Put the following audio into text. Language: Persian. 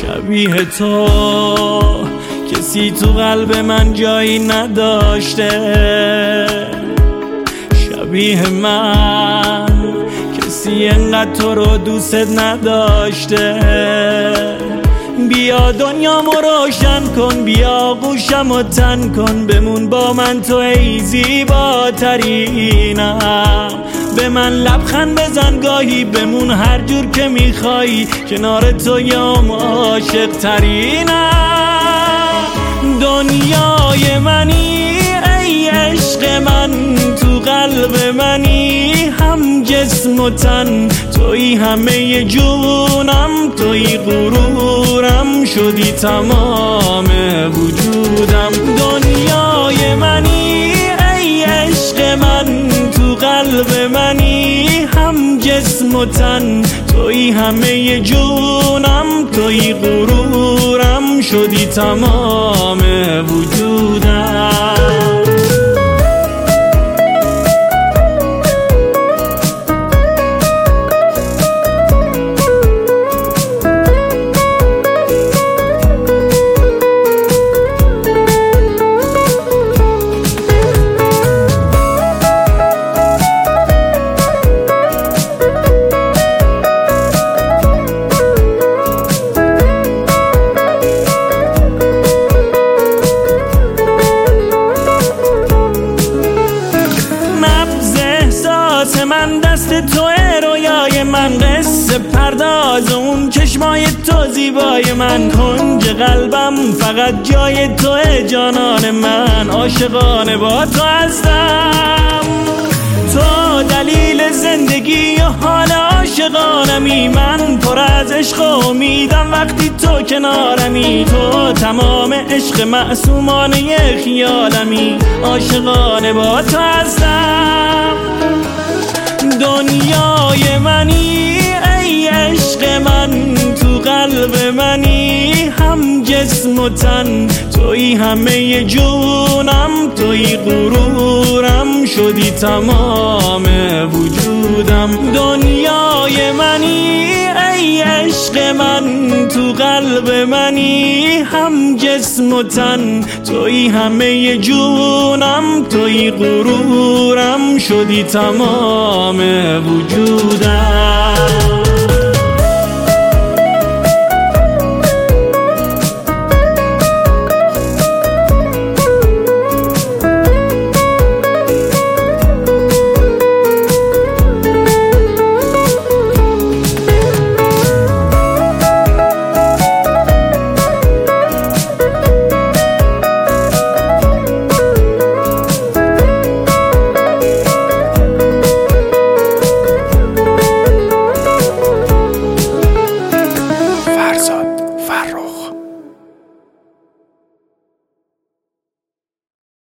شبیه تو کسی تو قلب من جایی نداشته، شبیه من کسی انقدر تو رو دوست نداشته. بیا دنیامو روشن کن، بیا گوشمو تن کن، بمون با من تو ای زیباترینم. به من لبخند بزن گاهی، بمون هر جور که میخوایی، کنار تو یام عاشق ترینم. دنیای منی ای عشق من، تو قلب منی، هم جسم و تن توی همه جونم، توی غرورم شدی تمام وجودم. دنیای منی ای عشق من، تو قلب منی، هم جسم و تن توی همه جونم، توی غرورم شدی تمام وجودم. من دست توه، رویای من قصه پرداز، اون چشمای تو زیبای من، کنج قلبم فقط جای توه. جانان من عاشقانه با تو هستم، تو دلیل زندگی و حال عاشقانمی. من پر از عشق و امیدم وقتی تو کنارمی، تو تمام عشق معصومانه خیالمی، عاشقانه با تو هستم. دنیای منی ای عشق من، تو قلب منی، هم جسم و تن توی همه جونم، توی غرورم شدی تمام وجودم. دنیای منی ای عشق من، تو قلب منی، هم جسم و تن توی همه جونم، توی غرورم شدی تمام وجودم.